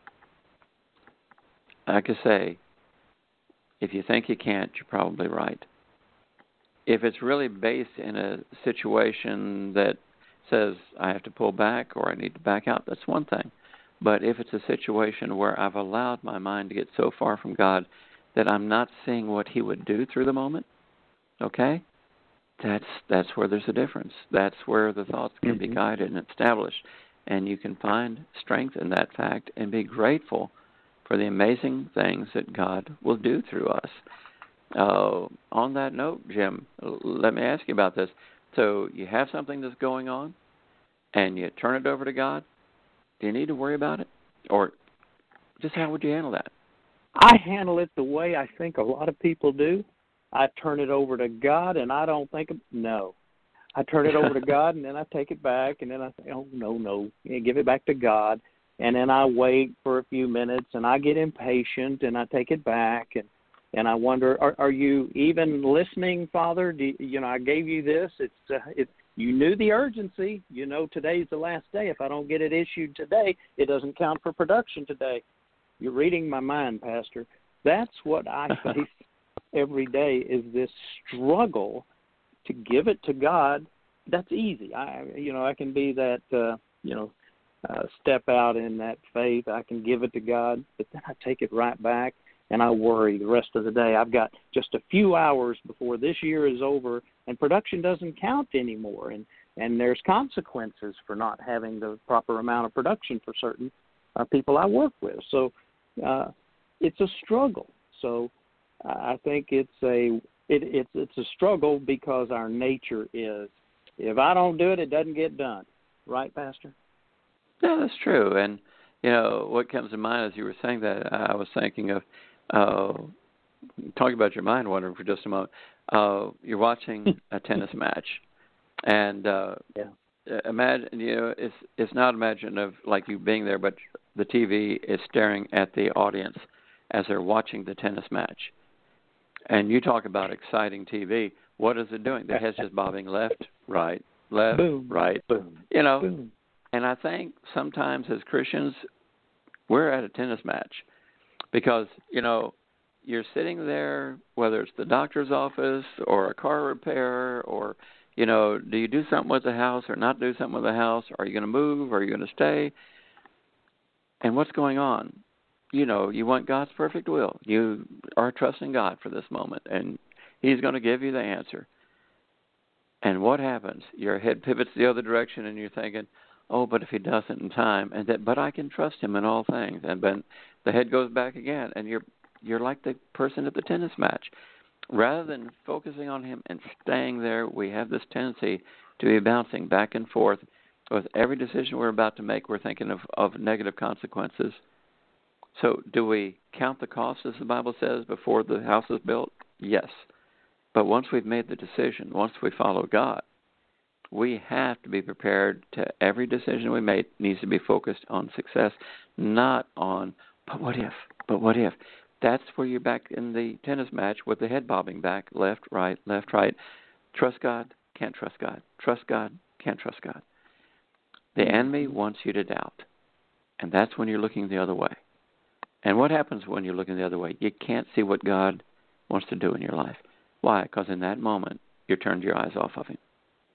I could say, if you think you can't, you're probably right. If it's really based in a situation that says I have to pull back or I need to back out, that's one thing. But if it's a situation where I've allowed my mind to get so far from God that I'm not seeing what he would do through the moment, okay, that's that's where there's a difference. That's where the thoughts can mm-hmm. be guided and established. And you can find strength in that fact and be grateful for the amazing things that God will do through us. Uh, on that note, Jim, let me ask you about this. So you have something that's going on, and you turn it over to God. Do you need to worry about it? Or just how would you handle that? I handle it the way I think a lot of people do. I turn it over to God, and I don't think, of, no. I turn it over to God, and then I take it back, and then I say, oh, no, no, yeah, give it back to God. And then I wait for a few minutes, and I get impatient, and I take it back, and, and I wonder, are, are you even listening, Father? Do you, you know, I gave you this. It's uh, it, you knew the urgency. You know today's the last day. If I don't get it issued today, it doesn't count for production today. You're reading my mind, Pastor. That's what I face every day, is this struggle to give it to God. That's easy. I, you know, I can be that, uh, you know, uh, step out in that faith. I can give it to God, but then I take it right back, and I worry the rest of the day. I've got just a few hours before this year is over, and production doesn't count anymore, and, and there's consequences for not having the proper amount of production for certain uh, people I work with. So uh, it's a struggle. So I think it's a it, it's it's a struggle because our nature is, if I don't do it, it doesn't get done. Right, Pastor? Yeah, that's true. And, you know, what comes to mind as you were saying that, I was thinking of, uh, talking about your mind wandering for just a moment. Uh, you're watching a tennis match, and uh, yeah. imagine, you know, it's it's not imaginative like you being there, but the T V is staring at the audience as they're watching the tennis match. And you talk about exciting T V. What is it doing? The head's just bobbing left, right, left, boom, right. Boom, you know, boom. And I think sometimes as Christians, we're at a tennis match because, you know, you're sitting there, whether it's the doctor's office or a car repair or, you know, do you do something with the house or not do something with the house? Are you going to move? Are you going to stay? And what's going on? You know, you want God's perfect will. You are trusting God for this moment, and He's going to give you the answer. And what happens? Your head pivots the other direction, and you're thinking, oh, but if He doesn't in time, and that, but I can trust Him in all things. And then the head goes back again, and you're you're like the person at the tennis match. Rather than focusing on Him and staying there, we have this tendency to be bouncing back and forth. With every decision we're about to make, we're thinking of, of negative consequences. So do we count the cost, as the Bible says, before the house is built? Yes. But once we've made the decision, once we follow God, we have to be prepared to every decision we make needs to be focused on success, not on, but what if, but what if. That's where you're back in the tennis match with the head bobbing back, left, right, left, right. Trust God, can't trust God. Trust God, can't trust God. The enemy wants you to doubt, and that's when you're looking the other way. And what happens when you're looking the other way? You can't see what God wants to do in your life. Why? Because in that moment, you turned your eyes off of Him.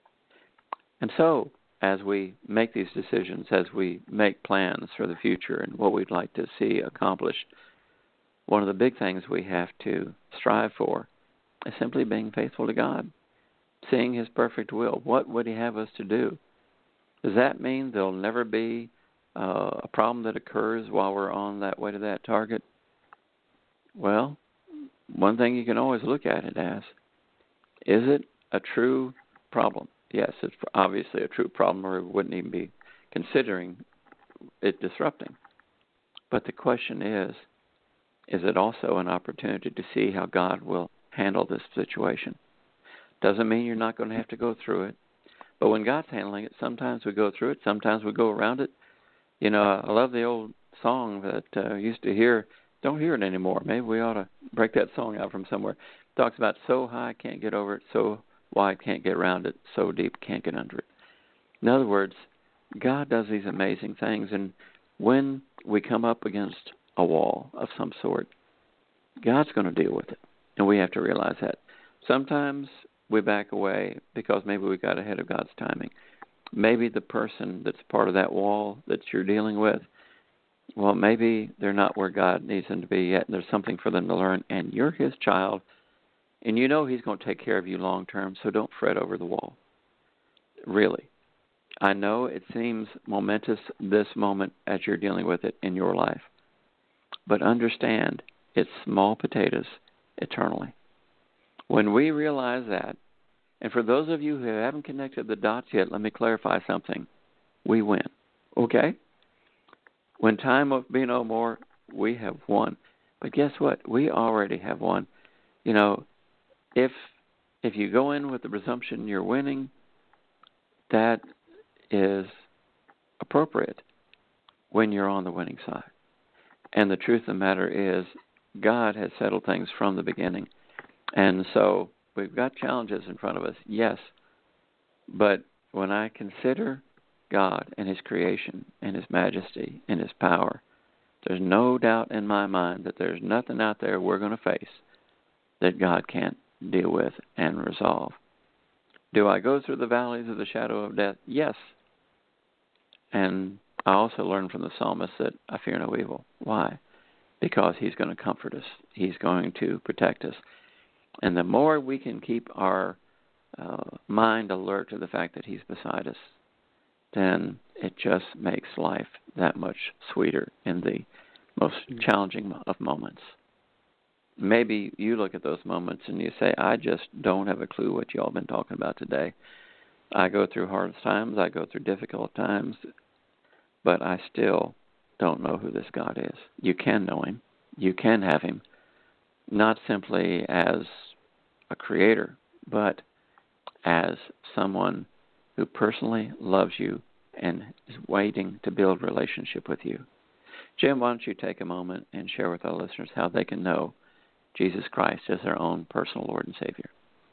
And so, as we make these decisions, as we make plans for the future and what we'd like to see accomplished, one of the big things we have to strive for is simply being faithful to God, seeing His perfect will. What would He have us to do? Does that mean there'll never be uh, a problem that occurs while we're on that way to that target? Well, one thing you can always look at it as, is it a true problem? Yes, it's obviously a true problem, or we wouldn't even be considering it disrupting. But the question is, is it also an opportunity to see how God will handle this situation? Doesn't mean you're not going to have to go through it. But when God's handling it, sometimes we go through it, sometimes we go around it. You know, I love the old song that uh, I used to hear. Don't hear it anymore. Maybe we ought to break that song out from somewhere. It talks about so high, can't get over it, so wide, can't get around it, so deep, can't get under it. In other words, God does these amazing things, and when we come up against a wall of some sort, God's going to deal with it, and we have to realize that. Sometimes we back away because maybe we got ahead of God's timing. Maybe the person that's part of that wall that you're dealing with, well, maybe they're not where God needs them to be yet, and there's something for them to learn, and you're His child, and you know He's going to take care of you long term, so don't fret over the wall. Really. I know it seems momentous this moment as you're dealing with it in your life, but understand it's small potatoes eternally. When we realize that, and for those of you who haven't connected the dots yet, let me clarify something. We win, okay? When time will be no more, we have won. But guess what? We already have won. You know, if if you go in with the presumption you're winning, that is appropriate when you're on the winning side. And the truth of the matter is, God has settled things from the beginning. And so we've got challenges in front of us, yes. But when I consider God and His creation and His majesty and His power, there's no doubt in my mind that there's nothing out there we're going to face that God can't deal with and resolve. Do I go through the valleys of the shadow of death? Yes. And I also learned from the psalmist that I fear no evil. Why? Because He's going to comfort us. He's going to protect us. And the more we can keep our uh, mind alert to the fact that He's beside us, then it just makes life that much sweeter in the most challenging of moments. Maybe you look at those moments and you say, I just don't have a clue what you all been talking about today. I go through hard times, I go through difficult times, but I still don't know who this God is. You can know Him. You can have Him, not simply as a creator, but as someone who personally loves you and is waiting to build relationship with you. Jim, why don't you take a moment and share with our listeners how they can know Jesus Christ as their own personal Lord and Savior.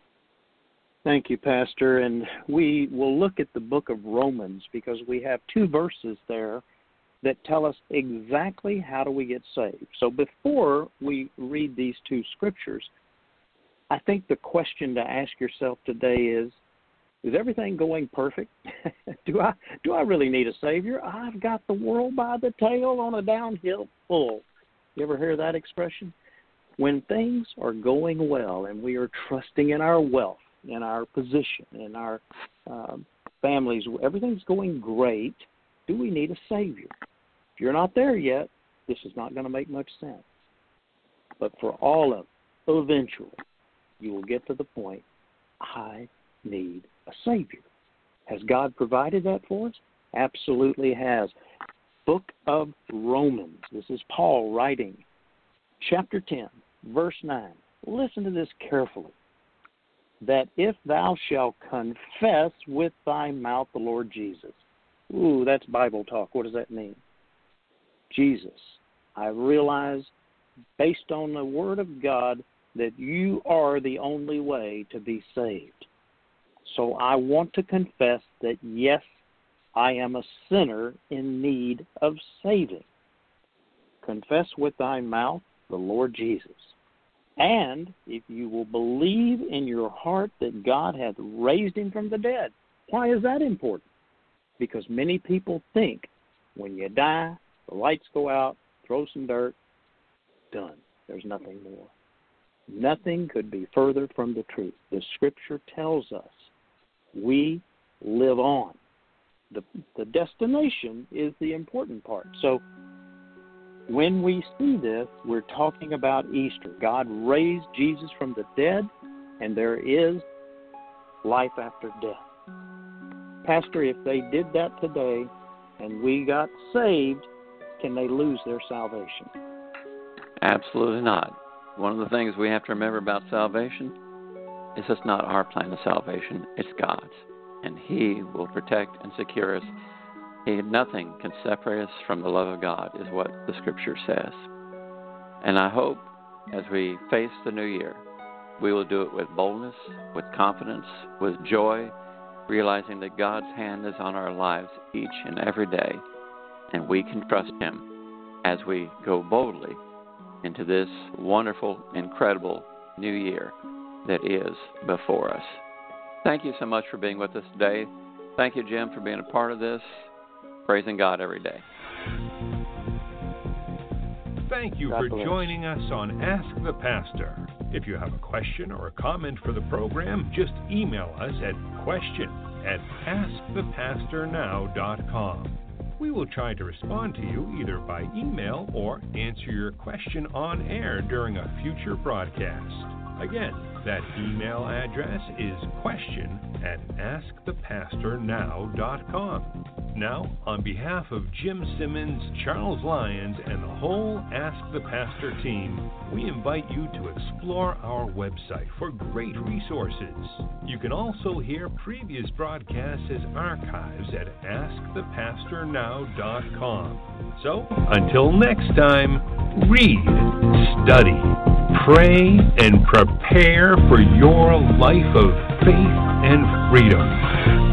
Thank you, Pastor. And we will look at the book of Romans because we have two verses there that tell us exactly how do we get saved. So before we read these two scriptures, I think the question to ask yourself today is, is everything going perfect? do I do I really need a Savior? I've got the world by the tail on a downhill pull. You ever hear that expression? When things are going well and we are trusting in our wealth, in our position, in our um, families, everything's going great, do we need a Savior? If you're not there yet, this is not going to make much sense. But for all of it, eventually, you will get to the point, I need a Savior. Has God provided that for us? Absolutely has. Book of Romans. This is Paul writing. Chapter ten, verse nine. Listen to this carefully. That if thou shalt confess with thy mouth the Lord Jesus. Ooh, that's Bible talk. What does that mean? Jesus. I realize, based on the Word of God, that you are the only way to be saved. So I want to confess that, yes, I am a sinner in need of saving. Confess with thy mouth the Lord Jesus. And if you will believe in your heart that God hath raised him from the dead. Why is that important? Because many people think when you die, the lights go out, throw some dirt, done. There's nothing more. Nothing could be further from the truth. The Scripture tells us we live on. The, the destination is the important part. So when we see this, we're talking about Easter. God raised Jesus from the dead, and there is life after death. Pastor, if they did that today and we got saved, can they lose their salvation? Absolutely not. One of the things we have to remember about salvation is it's not our plan of salvation, it's God's. And He will protect and secure us. He, nothing can separate us from the love of God, is what the Scripture says. And I hope as we face the new year, we will do it with boldness, with confidence, with joy, realizing that God's hand is on our lives each and every day, and we can trust Him as we go boldly into this wonderful, incredible new year that is before us. Thank you so much for being with us today. Thank you, Jim, for being a part of this. Praising God every day. Thank you for joining us on Ask the Pastor. If you have a question or a comment for the program, just email us at question at ask the pastor now dot com. We will try to respond to you either by email or answer your question on air during a future broadcast. Again, that email address is question at ask the pastor now dot com. Now, on behalf of Jim Simmons, Charles Lyons, and the whole Ask the Pastor team, we invite you to explore our website for great resources. You can also hear previous broadcasts as archives at ask the pastor now dot com. So, until next time, read, study, pray, and prepare for your life of faith and freedom.